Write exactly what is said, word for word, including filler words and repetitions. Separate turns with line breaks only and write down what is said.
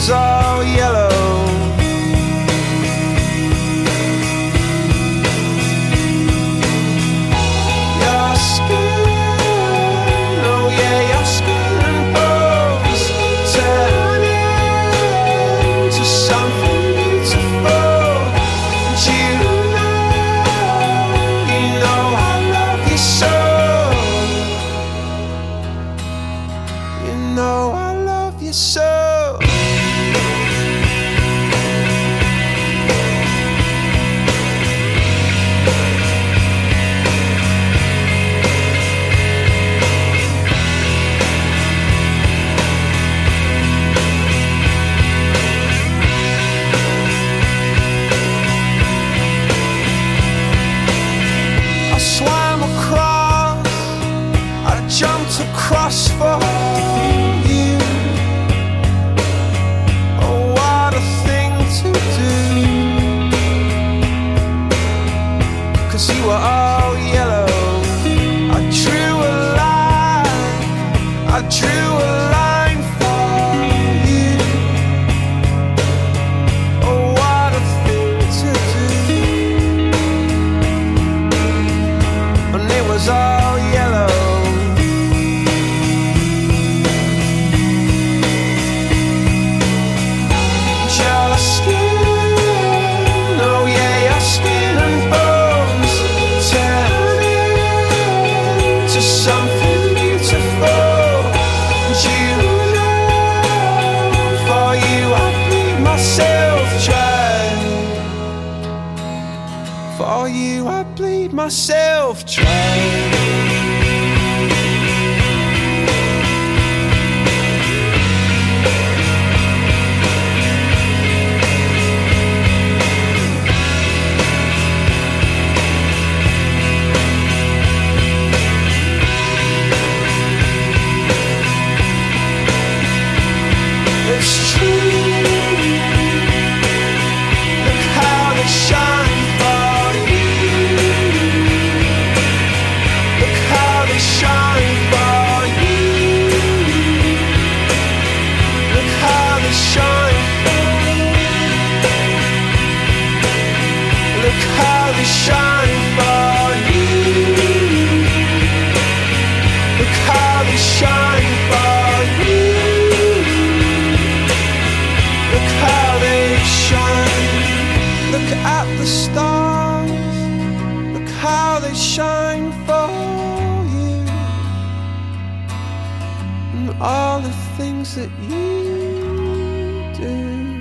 was all yellow. Your skin, oh yeah, your skin and bones turn into something beautiful. And you know, you know I love you so. You know I love you so. I swam across, I jumped across for you. Oh, what a thing to do, 'cause you were all yellow. I drew a line, I drew a line for you. Oh, what a thing to do. And it was all yellow. Your skin, oh yeah, your skin and bones turn into something beautiful. And you know, for you I bleed myself dry. For you I bleed myself dry. It's true. Look how they shine for you. Look how they shine for you. Look how they shine for you. Look how they shine for you. Look how they shine for you. Look how they shine. Look at the stars. Look how they shine for you. And all the things that you do.